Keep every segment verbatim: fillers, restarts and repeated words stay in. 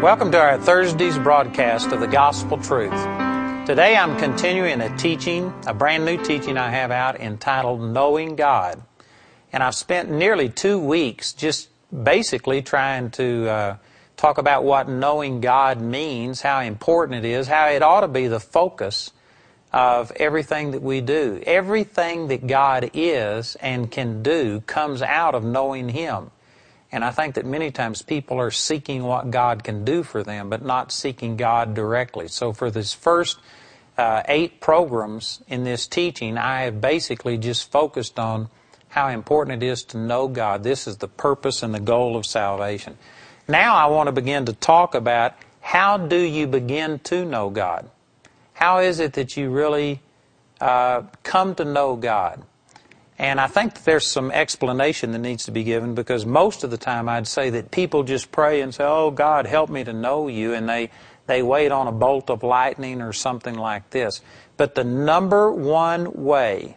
Welcome to our Thursday's broadcast of the Gospel Truth. Today I'm continuing a teaching, a brand new teaching I have out entitled Knowing God. And I've spent nearly two weeks just basically trying to uh, talk about what knowing God means, how important it is, how it ought to be the focus of everything that we do. Everything that God is and can do comes out of knowing Him. And I think that many times people are seeking what God can do for them, but not seeking God directly. So for this first uh, eight programs in this teaching, I have basically just focused on how important it is to know God. This is the purpose and the goal of salvation. Now I want to begin to talk about how do you begin to know God? How is it that you really uh, come to know God? And I think that there's some explanation that needs to be given, because most of the time I'd say that people just pray and say, oh, God, help me to know you, and they, they wait on a bolt of lightning or something like this. But the number one way,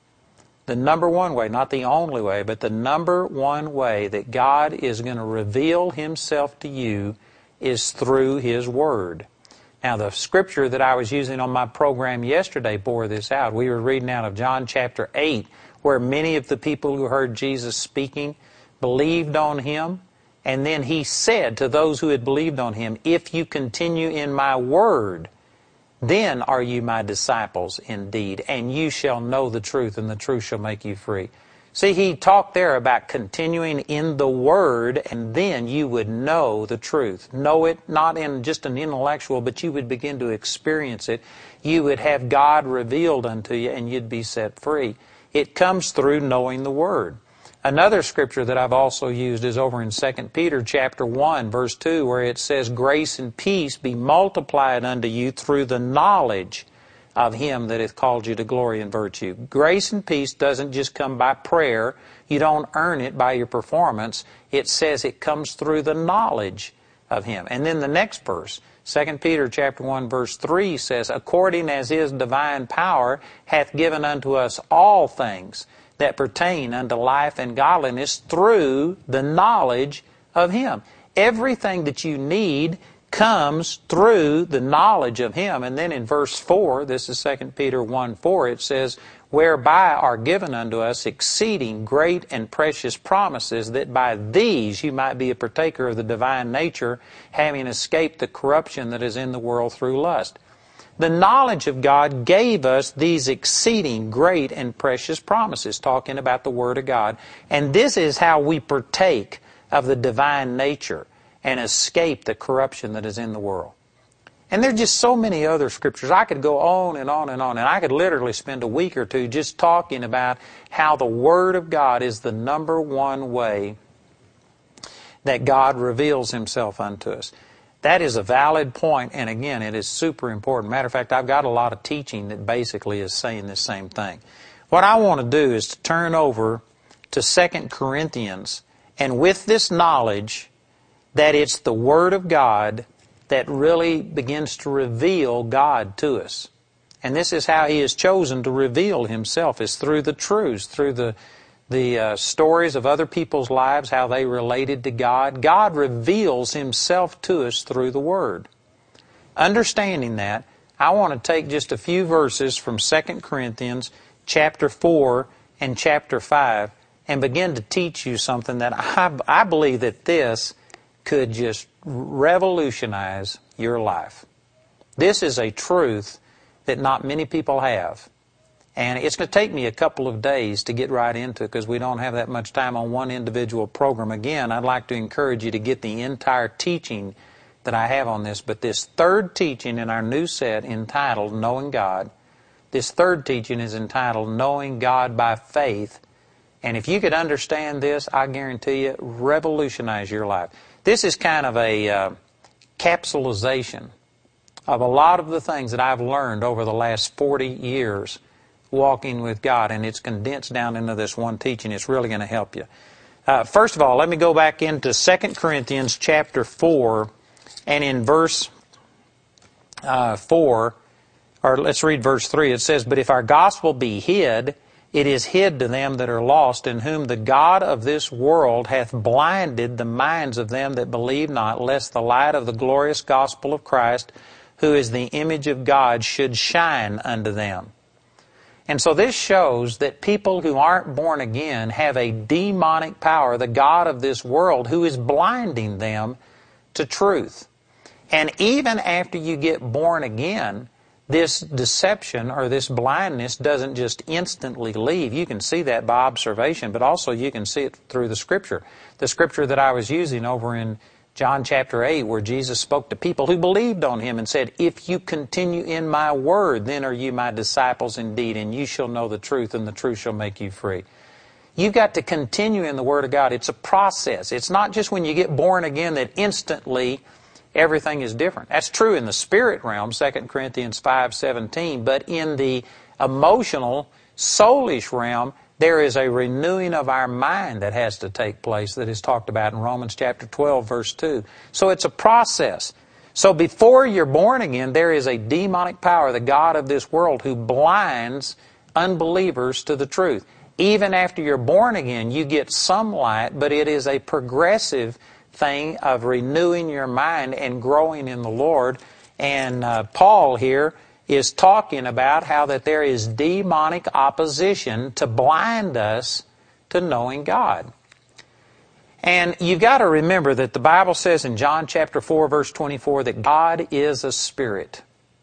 the number one way, not the only way, but the number one way that God is going to reveal Himself to you is through His Word. Now, the scripture that I was using on my program yesterday bore this out. We were reading out of John chapter eight, where many of the people who heard Jesus speaking believed on Him. And then He said to those who had believed on Him, if you continue in my word, then are you my disciples indeed, and you shall know the truth, and the truth shall make you free. See, He talked there about continuing in the Word, and then you would know the truth. Know it not in just an intellectual, but you would begin to experience it. You would have God revealed unto you, and you'd be set free. It comes through knowing the Word. Another scripture that I've also used is over in Second Peter chapter one, verse two, where it says, grace and peace be multiplied unto you through the knowledge of Him that hath called you to glory and virtue. Grace and peace doesn't just come by prayer. You don't earn it by your performance. It says it comes through the knowledge of Him. And then the next verse, Second Peter chapter one, verse three says, according as His divine power hath given unto us all things that pertain unto life and godliness through the knowledge of Him. Everything that you need comes through the knowledge of Him. And then in verse four, this is Second Peter one four, it says, whereby are given unto us exceeding great and precious promises, that by these you might be a partaker of the divine nature, having escaped the corruption that is in the world through lust. The knowledge of God gave us these exceeding great and precious promises, talking about the Word of God. And this is how we partake of the divine nature and escape the corruption that is in the world. And there are just so many other scriptures. I could go on and on and on, and I could literally spend a week or two just talking about how the Word of God is the number one way that God reveals Himself unto us. That is a valid point, and again, it is super important. Matter of fact, I've got a lot of teaching that basically is saying the same thing. What I want to do is to turn over to Second Corinthians, and with this knowledge that it's the Word of God that really begins to reveal God to us. And this is how He has chosen to reveal Himself, is through the truths, through the, the uh, stories of other people's lives, how they related to God. God reveals Himself to us through the Word. Understanding that, I want to take just a few verses from Second Corinthians chapter four and chapter five and begin to teach you something that I, I believe that this could just revolutionize your life. This is a truth that not many people have. And it's going to take me a couple of days to get right into it, because we don't have that much time on one individual program. Again, I'd like to encourage you to get the entire teaching that I have on this. But this third teaching in our new set entitled Knowing God, this third teaching is entitled Knowing God by Faith. And if you could understand this, I guarantee you, revolutionize your life. This is kind of a uh, capsulization of a lot of the things that I've learned over the last forty years walking with God, and it's condensed down into this one teaching. It's really going to help you. Uh, first of all, let me go back into Second Corinthians chapter four, and in verse uh, four, or let's read verse three, it says, but if our gospel be hid, it is hid to them that are lost, in whom the God of this world hath blinded the minds of them that believe not, lest the light of the glorious gospel of Christ, who is the image of God, should shine unto them. And so this shows that people who aren't born again have a demonic power, the God of this world, who is blinding them to truth. And even after you get born again, this deception or this blindness doesn't just instantly leave. You can see that by observation, but also you can see it through the Scripture. The Scripture that I was using over in John chapter eight, where Jesus spoke to people who believed on Him and said, if you continue in my word, then are you my disciples indeed, and you shall know the truth, and the truth shall make you free. You've got to continue in the Word of God. It's a process. It's not just when you get born again that instantly everything is different. That's true in the spirit realm, Second Corinthians five seventeen, but in the emotional, soulish realm, there is a renewing of our mind that has to take place that is talked about in Romans chapter twelve, verse two. So it's a process. So before you're born again, there is a demonic power, the God of this world, who blinds unbelievers to the truth. Even after you're born again, you get some light, but it is a progressive thing of renewing your mind and growing in the Lord. And uh, Paul here is talking about how that there is demonic opposition to blind us to knowing God. And you've got to remember that the Bible says in John chapter four, verse twenty-four, that God is a spirit.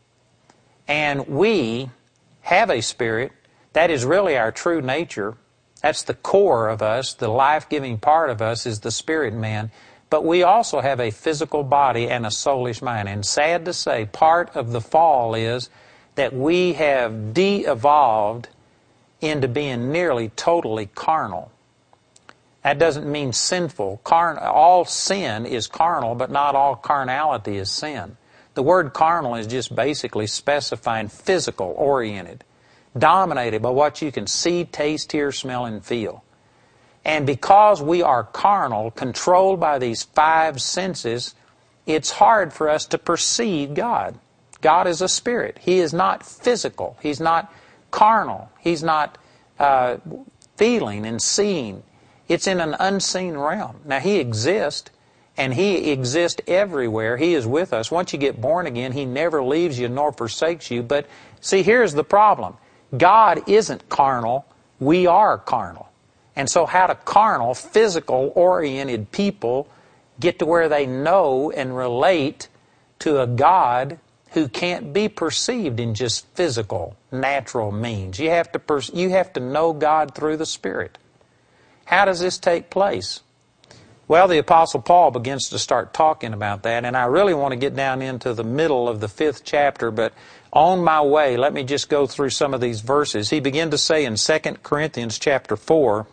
And we have a spirit. That is really our true nature. That's the core of us. The life-giving part of us is the spirit man. But we also have a physical body and a soulish mind. And sad to say, part of the fall is that we have de-evolved into being nearly totally carnal. That doesn't mean sinful. Carn- all sin is carnal, but not all carnality is sin. The word carnal is just basically specifying physical oriented, dominated by what you can see, taste, hear, smell, and feel. And because we are carnal, controlled by these five senses, it's hard for us to perceive God. God is a spirit. He is not physical. He's not carnal. He's not uh, feeling and seeing. It's in an unseen realm. Now, He exists, and He exists everywhere. He is with us. Once you get born again, He never leaves you nor forsakes you. But see, here's the problem. God isn't carnal. We are carnal. And so how do carnal, physical-oriented people get to where they know and relate to a God who can't be perceived in just physical, natural means? You have to per- you have to know God through the Spirit. How does this take place? Well, the Apostle Paul begins to start talking about that, and I really want to get down into the middle of the fifth chapter, but on my way, let me just go through some of these verses. He began to say in Second Corinthians chapter four,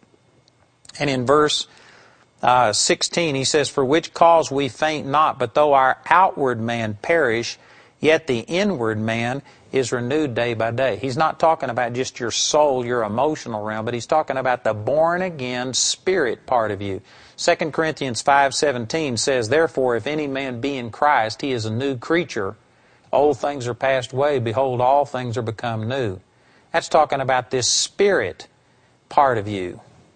and in verse uh, sixteen, he says, "For which cause we faint not, but though our outward man perish, yet the inward man is renewed day by day." He's not talking about just your soul, your emotional realm, but he's talking about the born-again spirit part of you. Second Corinthians five seventeen says, "Therefore, if any man be in Christ, he is a new creature. Old things are passed away. Behold, all things are become new." That's talking about this spirit part of you.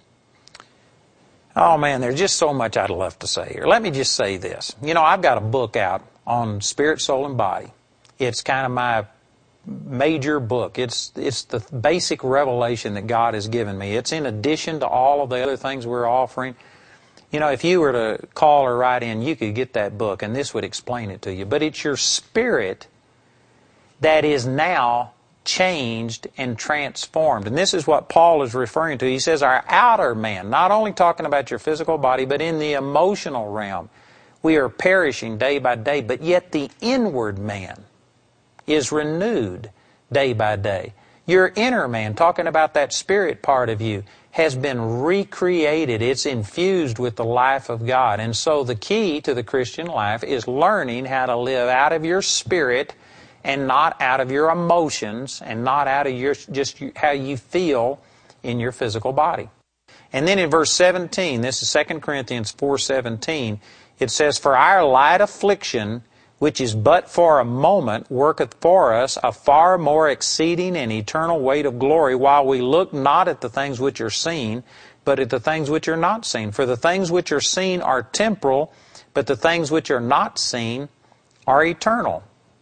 Oh man, there's just so much I'd love to say here. Let me just say this. You know, I've got a book out on spirit, soul, and body. It's kind of my major book. It's it's the basic revelation that God has given me. It's in addition to all of the other things we're offering. You know, if you were to call or write in, you could get that book, and this would explain it to you. But it's your spirit that is now changed and transformed. And this is what Paul is referring to. He says our outer man, not only talking about your physical body, but in the emotional realm, we are perishing day by day, but yet the inward man is renewed day by day. Your inner man, talking about that spirit part of you, has been recreated. It's infused with the life of God. And so the key to the Christian life is learning how to live out of your spirit and not out of your emotions and not out of your just how you feel in your physical body. And then in verse seventeen, this is Second Corinthians four seventeen, it says, "For our light affliction, which is but for a moment, worketh for us a far more exceeding and eternal weight of glory, while we look not at the things which are seen, but at the things which are not seen. For the things which are seen are temporal, but the things which are not seen are eternal.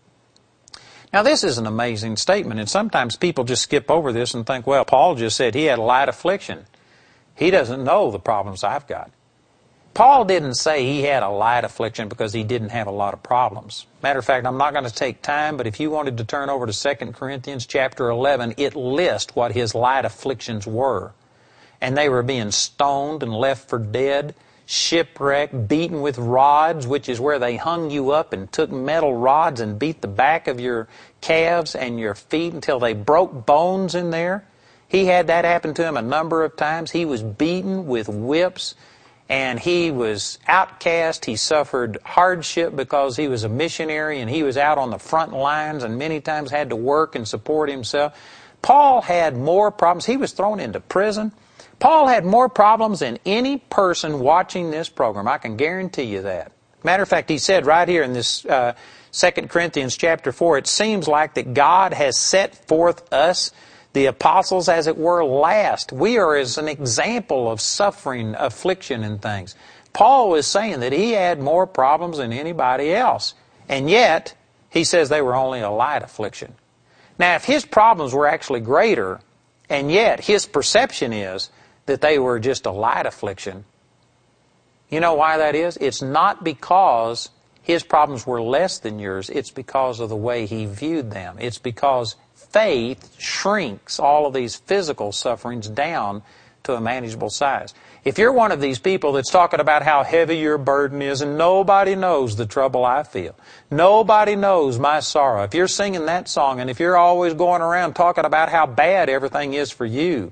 Now this is an amazing statement, and sometimes people just skip over this and think, well, Paul just said he had a light affliction. He doesn't know the problems I've got. Paul didn't say he had a light affliction because he didn't have a lot of problems. Matter of fact, I'm not going to take time, but if you wanted to turn over to Second Corinthians chapter eleven, it lists what his light afflictions were. And they were being stoned and left for dead, shipwrecked, beaten with rods, which is where they hung you up and took metal rods and beat the back of your calves and your feet until they broke bones in there. He had that happen to him a number of times. He was beaten with whips, and he was outcast. He suffered hardship because he was a missionary and he was out on the front lines and many times had to work and support himself. Paul had more problems. He was thrown into prison. Paul had more problems than any person watching this program. I can guarantee you that. Matter of fact, he said right here in this uh, Second Corinthians chapter four, it seems like that God has set forth us, the apostles, as it were, last. We are as an example of suffering, affliction, and things. Paul was saying that he had more problems than anybody else. And yet, he says they were only a light affliction. Now, if his problems were actually greater, and yet his perception is that they were just a light affliction, you know why that is? It's not because his problems were less than yours. It's because of the way he viewed them. It's because faith shrinks all of these physical sufferings down to a manageable size. If you're one of these people that's talking about how heavy your burden is and nobody knows the trouble I feel, nobody knows my sorrow, if you're singing that song and if you're always going around talking about how bad everything is for you,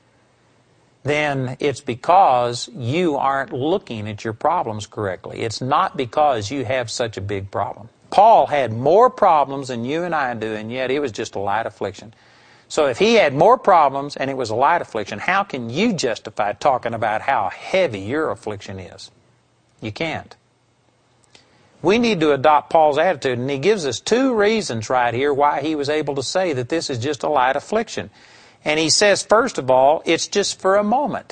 then it's because you aren't looking at your problems correctly. It's not because you have such a big problem. Paul had more problems than you and I do, and yet it was just a light affliction. So if he had more problems and it was a light affliction, how can you justify talking about how heavy your affliction is? You can't. We need to adopt Paul's attitude, and he gives us two reasons right here why he was able to say that this is just a light affliction. And he says, first of all, it's just for a moment.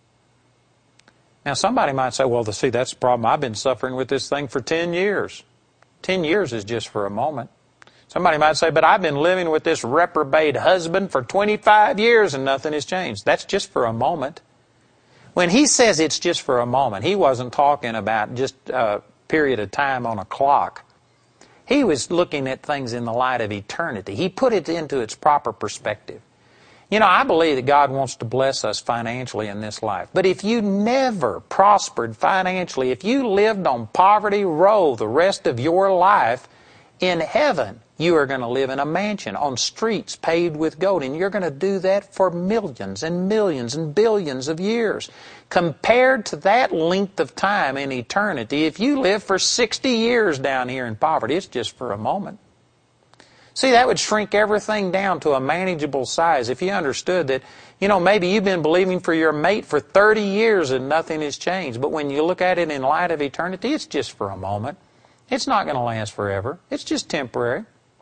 Now somebody might say, well, see, that's the problem. I've been suffering with this thing for ten years. Ten years is just for a moment. Somebody might say, but I've been living with this reprobate husband for twenty-five years and nothing has changed. That's just for a moment. When he says it's just for a moment, he wasn't talking about just a period of time on a clock. He was looking at things in the light of eternity. He put it into its proper perspective. You know, I believe that God wants to bless us financially in this life. But if you never prospered financially, if you lived on Poverty Row the rest of your life, in heaven you are going to live in a mansion on streets paved with gold. And you're going to do that for millions and millions and billions of years. Compared to that length of time in eternity, if you live for sixty years down here in poverty, it's just for a moment. See, that would shrink everything down to a manageable size if you understood that, you know, maybe you've been believing for your mate for thirty years and nothing has changed. But when you look at it in light of eternity, it's just for a moment. It's not going to last forever. It's just temporary.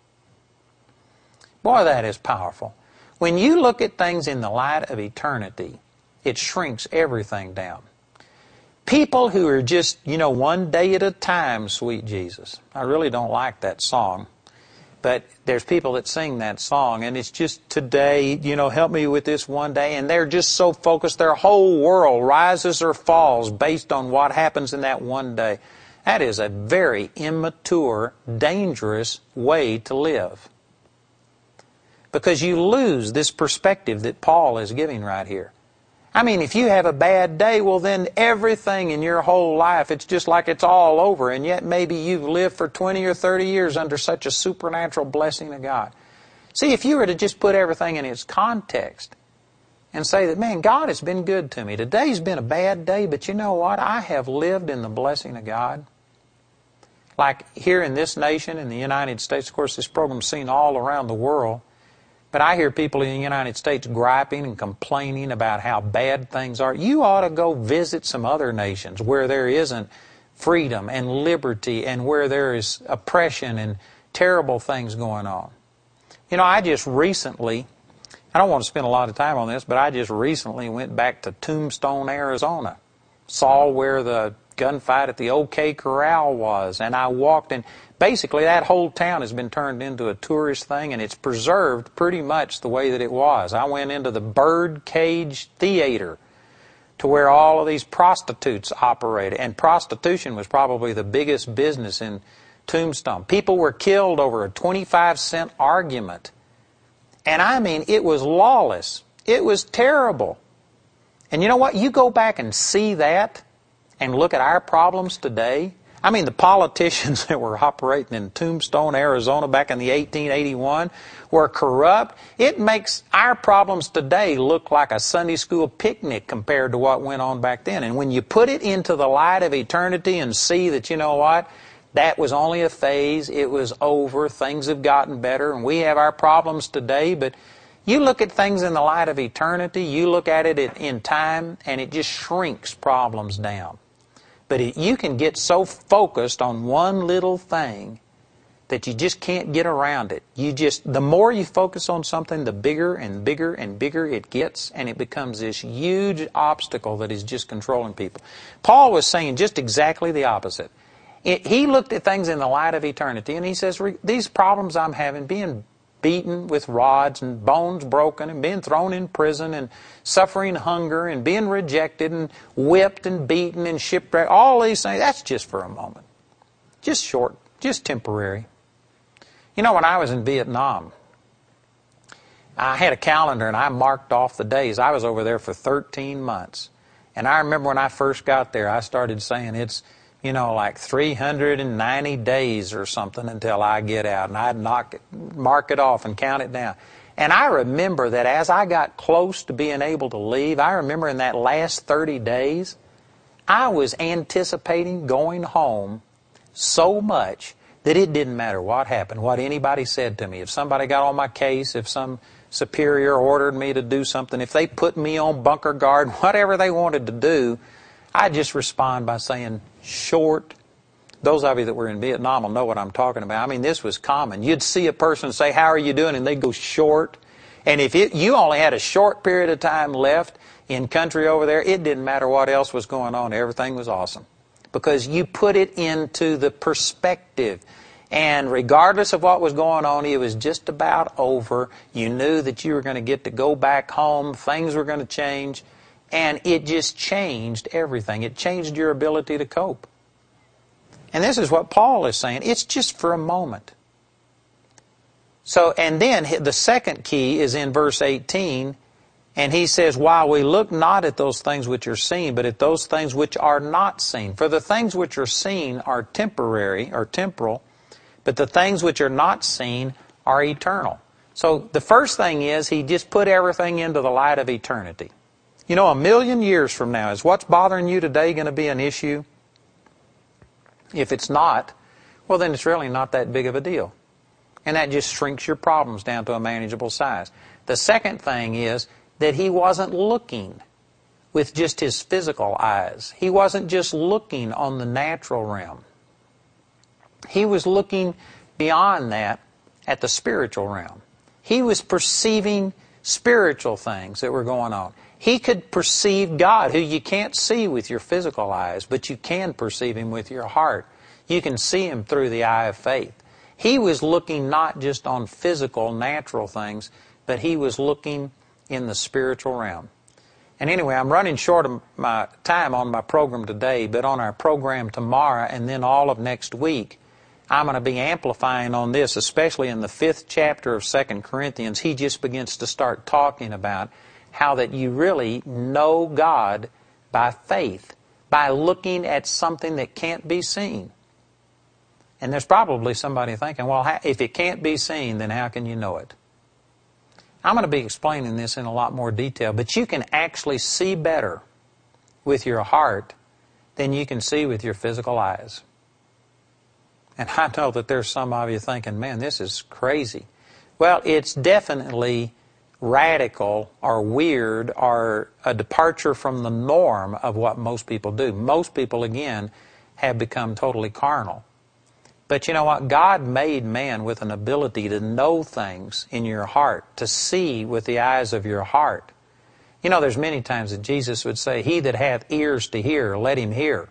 Boy, that is powerful. When you look at things in the light of eternity, it shrinks everything down. People who are just, you know, one day at a time, sweet Jesus. I really don't like that song. But there's people that sing that song, and it's just today, you know, help me with this one day. And they're just so focused, their whole world rises or falls based on what happens in that one day. That is a very immature, dangerous way to live. Because you lose this perspective that Paul is giving right here. I mean, if you have a bad day, well then everything in your whole life, it's just like it's all over. And yet maybe you've lived for twenty or thirty years under such a supernatural blessing of God. See, if you were to just put everything in its context and say that, man, God has been good to me. Today's been a bad day, but you know what? I have lived in the blessing of God. Like here in this nation, in the United States, of course, this program's seen all around the world. But I hear people in the United States griping and complaining about how bad things are. You ought to go visit some other nations where there isn't freedom and liberty and where there is oppression and terrible things going on. You know, I just recently, I don't want to spend a lot of time on this, but I just recently went back to Tombstone, Arizona. Saw where the gunfight at the OK Corral was, and I walked in. Basically, that whole town has been turned into a tourist thing, and it's preserved pretty much the way that it was. I went into the Birdcage Theater, to where all of these prostitutes operated, and prostitution was probably the biggest business in Tombstone. People were killed over a twenty-five cent argument. And I mean, it was lawless. It was terrible. And you know what? You go back and see that and look at our problems today. I mean, the politicians that were operating in Tombstone, Arizona back in the eighteen eighty-one were corrupt. It makes our problems today look like a Sunday school picnic compared to what went on back then. And when you put it into the light of eternity and see that, you know what, that was only a phase, it was over, things have gotten better, and we have our problems today, but you look at things in the light of eternity, you look at it in time, and it just shrinks problems down. But it, you can get so focused on one little thing that you just can't get around it. You just, the more you focus on something, the bigger and bigger and bigger it gets, and it becomes this huge obstacle that is just controlling people. Paul was saying just exactly the opposite. It, he looked at things in the light of eternity, and he says, these problems I'm having, being beaten with rods and bones broken and being thrown in prison and suffering hunger and being rejected and whipped and beaten and shipwrecked, all these things, that's just for a moment. Just short, just temporary. You know, when I was in Vietnam, I had a calendar and I marked off the days. I was over there for thirteen months. And I remember when I first got there, I started saying it's, you know, like three hundred ninety days or something until I get out. And I'd knock it, mark it off and count it down. And I remember that as I got close to being able to leave, I remember in that last thirty days, I was anticipating going home so much that it didn't matter what happened, what anybody said to me. If somebody got on my case, if some superior ordered me to do something, if they put me on bunker guard, whatever they wanted to do, I'd just respond by saying, short. Those of you that were in Vietnam will know what I'm talking about. I mean, this was common. You'd see a person say, how are you doing? And they'd go, short. And if it, you only had a short period of time left in country over there, it didn't matter what else was going on. Everything was awesome. Because you put it into the perspective. And regardless of what was going on, it was just about over. You knew that you were going to get to go back home. Things were going to change. And it just changed everything. It changed your ability to cope. And this is what Paul is saying. It's just for a moment. So, and then the second key is in verse eighteen. And he says, while we look not at those things which are seen, but at those things which are not seen. For the things which are seen are temporary, or temporal, but the things which are not seen are eternal. So the first thing is he just put everything into the light of eternity. You know, a million years from now, is what's bothering you today going to be an issue? If it's not, well then it's really not that big of a deal. And that just shrinks your problems down to a manageable size. The second thing is that he wasn't looking with just his physical eyes. He wasn't just looking on the natural realm. He was looking beyond that at the spiritual realm. He was perceiving spiritual things that were going on. He could perceive God, who you can't see with your physical eyes, but you can perceive Him with your heart. You can see Him through the eye of faith. He was looking not just on physical, natural things, but he was looking in the spiritual realm. And anyway, I'm running short of my time on my program today, but on our program tomorrow and then all of next week, I'm going to be amplifying on this, especially in the fifth chapter of Second Corinthians. He just begins to start talking about how that you really know God by faith, by looking at something that can't be seen. And there's probably somebody thinking, well, if it can't be seen, then how can you know it? I'm going to be explaining this in a lot more detail, but you can actually see better with your heart than you can see with your physical eyes. And I know that there's some of you thinking, man, this is crazy. Well, it's definitely radical or weird or a departure from the norm of what most people do. Most people, again, have become totally carnal. But you know what? God made man with an ability to know things in your heart, to see with the eyes of your heart. You know, there's many times that Jesus would say, "He that hath ears to hear, let him hear."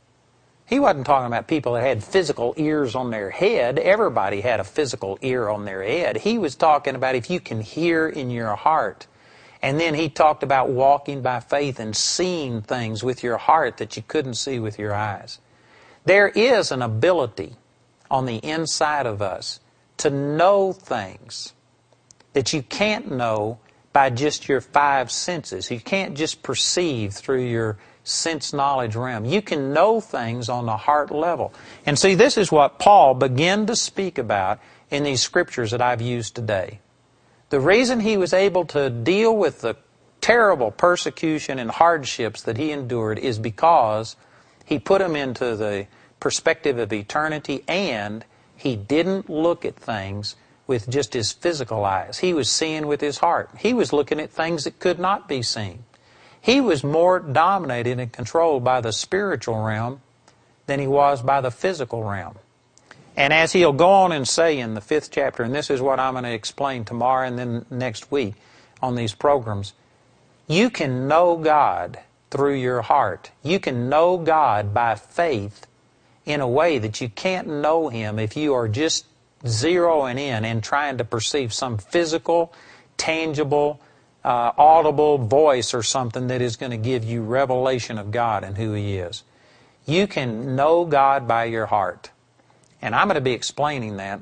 He wasn't talking about people that had physical ears on their head. Everybody had a physical ear on their head. He was talking about if you can hear in your heart. And then he talked about walking by faith and seeing things with your heart that you couldn't see with your eyes. There is an ability on the inside of us to know things that you can't know by just your five senses. You can't just perceive through your sense knowledge realm. You can know things on the heart level. And see, this is what Paul began to speak about in these scriptures that I've used today. The reason he was able to deal with the terrible persecution and hardships that he endured is because he put them into the perspective of eternity, and he didn't look at things with just his physical eyes. He was seeing with his heart. He was looking at things that could not be seen. He was more dominated and controlled by the spiritual realm than he was by the physical realm. And as he'll go on and say in the fifth chapter, and this is what I'm going to explain tomorrow and then next week on these programs, you can know God through your heart. You can know God by faith in a way that you can't know Him if you are just zeroing in and trying to perceive some physical, tangible, uh, audible voice or something that is going to give you revelation of God and who He is. You can know God by your heart. And I'm going to be explaining that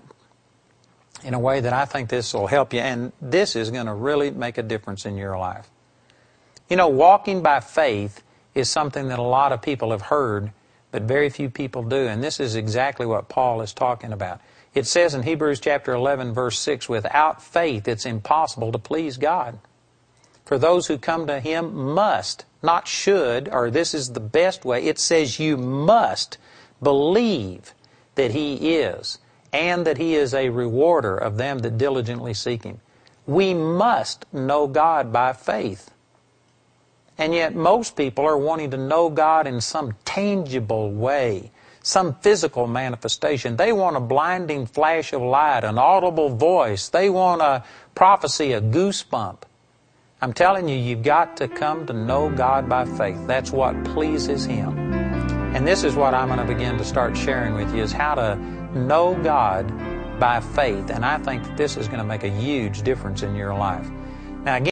in a way that I think this will help you, and this is going to really make a difference in your life. You know, walking by faith is something that a lot of people have heard, but very few people do, and this is exactly what Paul is talking about. It says in Hebrews chapter eleven, verse six, without faith it's impossible to please God. For those who come to Him must, not should, or this is the best way. It says you must believe that He is, and that He is a rewarder of them that diligently seek Him. We must know God by faith. And yet most people are wanting to know God in some tangible way, some physical manifestation. They want a blinding flash of light, an audible voice. They want a prophecy, a goosebump. I'm telling you, you've got to come to know God by faith. That's what pleases Him. And this is what I'm going to begin to start sharing with you, is how to know God by faith. And I think that this is going to make a huge difference in your life. Now again,